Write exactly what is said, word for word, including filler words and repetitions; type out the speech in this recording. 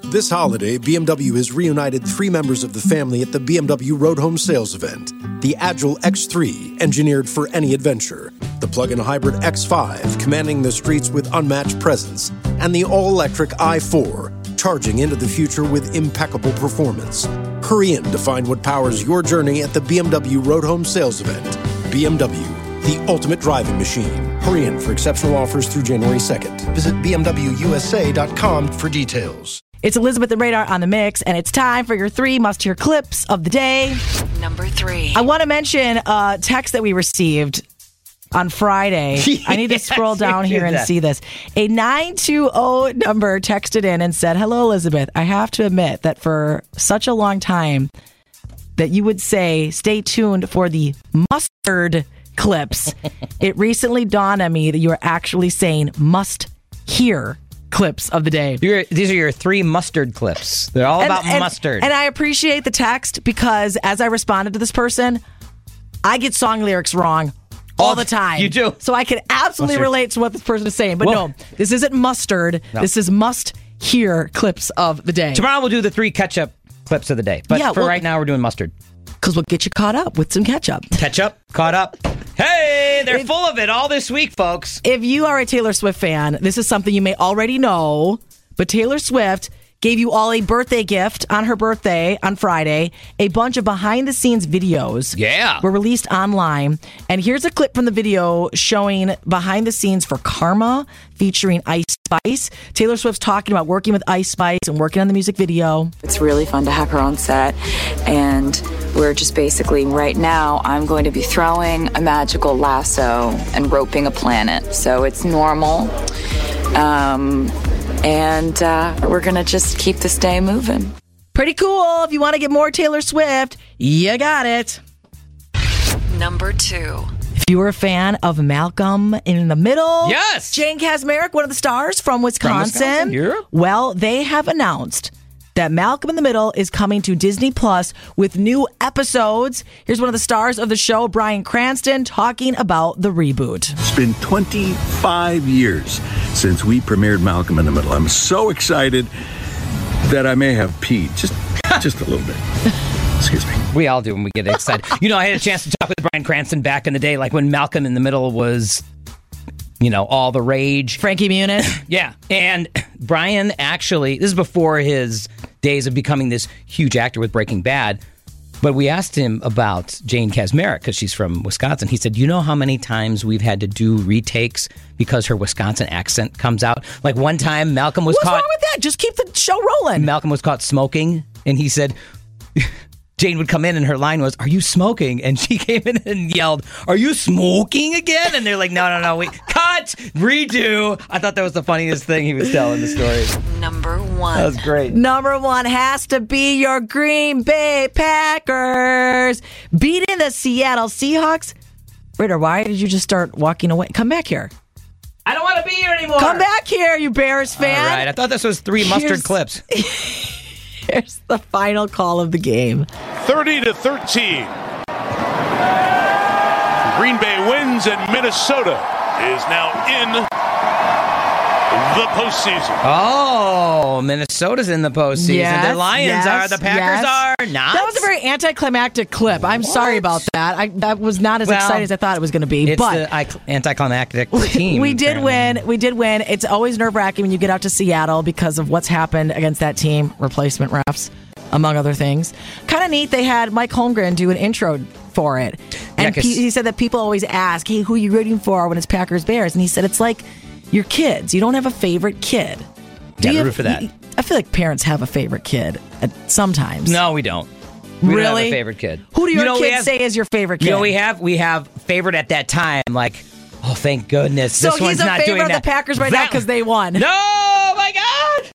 This holiday, B M W has reunited three members of the family at the B M W Road Home Sales event. The Agile X three, engineered for any adventure. The plug-in hybrid X five, commanding the streets with unmatched presence. And the all-electric i four, charging into the future with impeccable performance. Hurry in to find what powers your journey at the B M W Road Home Sales event. B M W, the ultimate driving machine. Hurry in for exceptional offers through January second. Visit b m w u s a dot com for details. It's Elizabeth and Radar on the mix, and it's time for your three must-hear clips of the day. Number three. I want to mention a text that we received on Friday. I need to scroll down here and see this. A nine two zero number texted in and said, "Hello, Elizabeth. I have to admit that for such a long time that you would say, stay tuned for the mustard clips. It recently dawned on me that you are actually saying must hear clips of the day." You're, these are your three mustard clips. They're all and, about and, mustard. And I appreciate the text because as I responded to this person, I get song lyrics wrong all the time. You do. So I can absolutely mustard. relate to what this person is saying. But well, no, this isn't mustard. No. This is must hear clips of the day. Tomorrow we'll do the three ketchup clips of the day. But yeah, for well, right now, we're doing mustard. Because we'll get you caught up with some ketchup. Ketchup, caught up. Hey, they're if, full of it all this week, folks. If you are a Taylor Swift fan, this is something you may already know, but Taylor Swift gave you all a birthday gift on her birthday on Friday. A bunch of behind-the-scenes videos yeah. were released online. And here's a clip from the video showing behind the scenes for Karma featuring Ice Spice. Taylor Swift's talking about working with Ice Spice and working on the music video. It's really fun to have her on set. And we're just basically, right now, I'm going to be throwing a magical lasso and roping a planet. So it's normal. Um... And uh, we're going to just keep this day moving. Pretty cool. If you want to get more Taylor Swift, you got it. Number two. If you were a fan of Malcolm in the Middle. Yes. Jane Kaczmarek, one of the stars from Wisconsin. From Wisconsin, yeah. Well, they have announced that Malcolm in the Middle is coming to Disney Plus with new episodes. Here's one of the stars of the show, Bryan Cranston, talking about the reboot. It's been twenty-five years since we premiered Malcolm in the Middle. I'm so excited that I may have peed just, just a little bit. Excuse me. We all do when we get excited. You know, I had a chance to talk with Bryan Cranston back in the day, like when Malcolm in the Middle was, you know, all the rage. Frankie Muniz. Yeah. And Bryan actually, this is before his days of becoming this huge actor with Breaking Bad, but we asked him about Jane Kaczmarek because she's from Wisconsin. He said, you know how many times we've had to do retakes because her Wisconsin accent comes out? Like one time Malcolm was What's caught... What's wrong with that? Just keep the show rolling. Malcolm was caught smoking, and he said... Jane would come in and her line was, "Are you smoking?" And she came in and yelled, "Are you smoking again?" And they're like, no, no, no, wait, cut, redo. I thought that was the funniest thing he was telling the story. Number one. That was great. Number one has to be your Green Bay Packers beating the Seattle Seahawks. Ritter, why did you just start walking away? Come back here. I don't want to be here anymore. Come back here, you Bears fan. All right, I thought this was three mustard Here's- clips. Here's the final call of the game. thirty to thirteen. Green Bay wins and Minnesota is now in the postseason. Oh, Minnesota's in the postseason. Yes, the Lions yes, are. The Packers yes. are not. That was a very anticlimactic clip. I'm What? sorry about that. I, that was not as Well, exciting as I thought it was going to be. It's but the I- anticlimactic team. we did apparently. win. We did win. It's always nerve-wracking when you get out to Seattle because of what's happened against that team, replacement refs, among other things. Kind of neat. They had Mike Holmgren do an intro for it. And Yeah, 'cause- pe- he said that people always ask, hey, who are you rooting for when it's Packers-Bears? And he said it's like your kids. You don't have a favorite kid. Do Gotta you root have- for that. I feel like parents have a favorite kid at sometimes. No, we don't. We don't Really? have a favorite kid. Who do your you know, we kids have- say is your favorite kid? You know, we have we have favorite at that time. Like, oh, thank goodness. So this he's one's a not favorite doing of the that. Packers right now That- because they won. No!